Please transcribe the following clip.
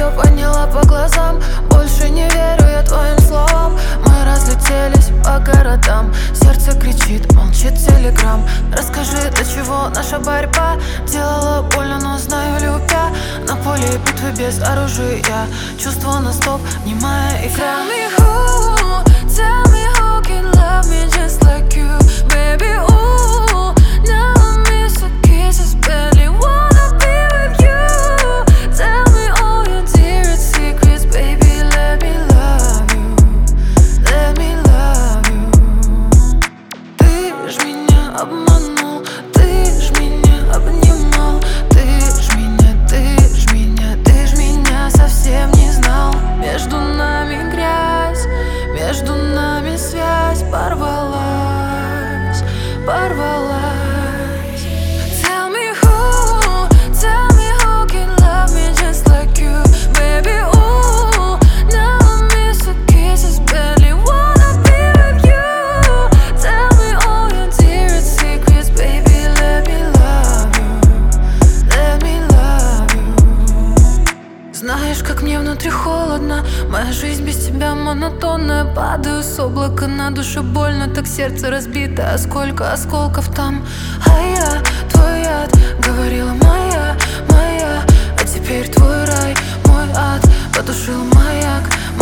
все поняла по глазам. Больше не верю я твоим словам. Мы разлетелись по городам. Сердце кричит, молчит телеграм. Расскажи, до чего наша борьба делала больно, но знаю, любя. На поле битвы без оружия. Чувство на стоп, немая игра. Tell me who can love me just like you, baby, ooh. Now I miss your kisses, barely wanna be with you. Tell me all your dearest secrets, baby, let me love you, let me love you. Ты ж меня обманул, ты ж меня обнимал. Ты ж меня совсем не знал. Между нами грязь, между нами связь порвалась, порвалась. Tell me who can love me just like you, baby, ooh. Now I miss your kisses, barely wanna be with you. Tell me all your dearest secrets, baby, let me love you, let me love you. Знаешь, как мне внутри холодно, моя жизнь без тебя монотонная. Падаю с облака, на душе больно, так сердце разбито. А сколько осколков там, а я твой яд. Говорила моя, моя, а теперь твой рай, мой ад. Потушил маяк,